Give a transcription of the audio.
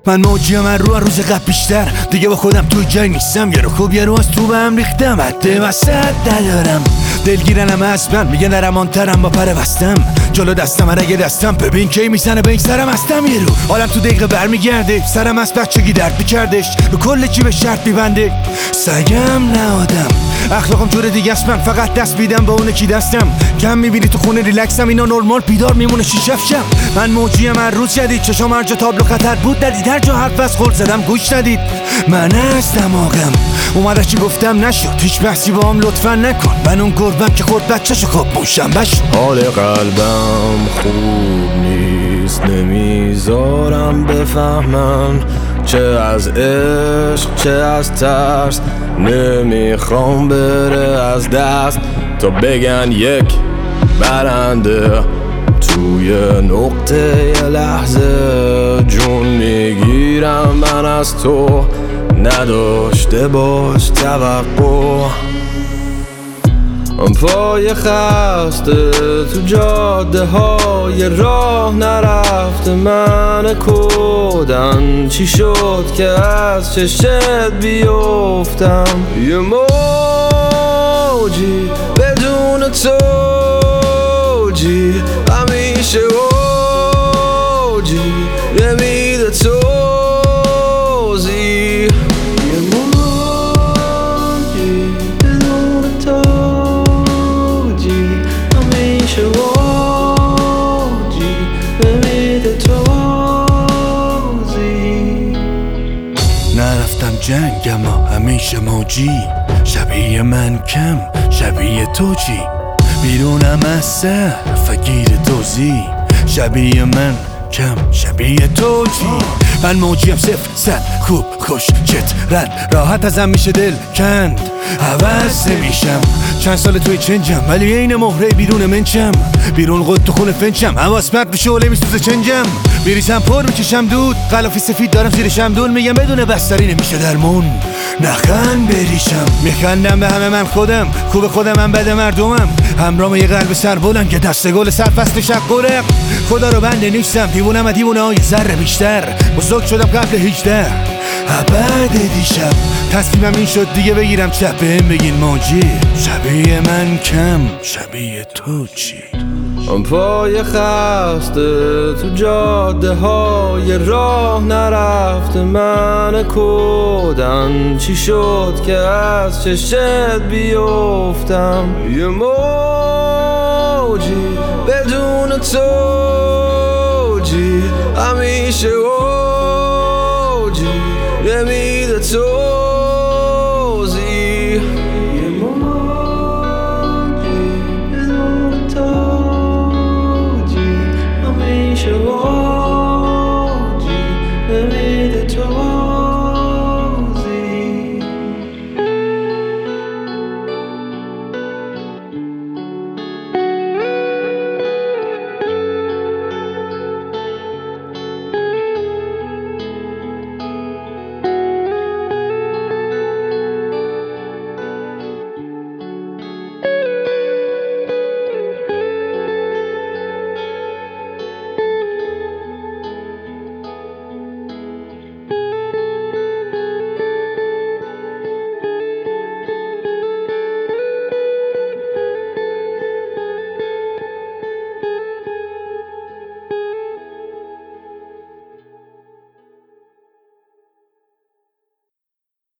من موجیم من رو روز قبل بیشتر دیگه با خودم توی جای نیستم. یه رو خوب یه رو از تو به هم ریختم. حد وسط ندارم دلگیرنم اصلا میگه نرمانترم با پر بستم جلو دستم اگه دستم ببین کی میزنه به این سرم هستم. یه رو حالم تو دقیقه برمیگرده سرم از بچگی درد میکردش رو کل چی به شرط میبنده. سگم نه آدم اخلاقم جور دیگه است. من فقط دست بیدم به اونه کی دستم کم میبینی تو خونه ریلکسم اینا نورمال بیدار میمونه شیشفشم. من موجیم هر روز جدید چشام هر جا تابلو خطر بود ندید هر جا حرف از خورد زدم گوش ندید. من از دماغم اومده چی گفتم نشد هیچ بحثی با هم لطفا نکن. من اون گربم که خورد بچه‌شو خواب موشم بشو. حال قلبم خوب نیست نمیذارم بفهمن چه از عشق چه از ترس. نمیخوام بره از دست تا بگن یک برنده توی نقطه یه لحظه جون میگیرم من از تو نداشته باش توقع. پای خسته تو جاده های راه نرفته من کودن چی شد که از چشت بیفتم. یه موجی بدون توجی همیشه اوجی نمیده توزی. یه موجی بدون توجی همیشه اوجی نمیده توزی. نرفتم جنگ اما همیشه موجی شبیه من کم شبیه تو چی بیرونم از سر فگیر توزی شبیه من کم شبیه تو چی. من موجیم صفر صد خوب خوش چت رد راحت ازم میشه دل کند عوض نمیشم. چند سال توی چنجم ولی این مهره بیرون منچم بیرون قد تو خونه فنچم حواس مرد به شعله میسوزه چنجم بریزم پر میکشم دود غلافی سفید دارم زیرشم دول میگم بدون بستری نمیشه درمون. نخند بریشم میخندم به همه من خودم خوب خودم من بد مردمم همرام یه قلب سر بلند که دست گل سر فصل شق قرق. خدا رو بنده نیستم دیوونم و دیوونه های ذره بیشتر بزرگ شدم قبل 18 ابد دیشب تصمیمم این شد دیگه بگیرم چپ بهم بگین موجی شبیه من کم شبیه تو چی. پای خسته تو جاده های راه نرفته من کودن چی شد که از چشت بیفتم. یه موجی بدون توجی همیشه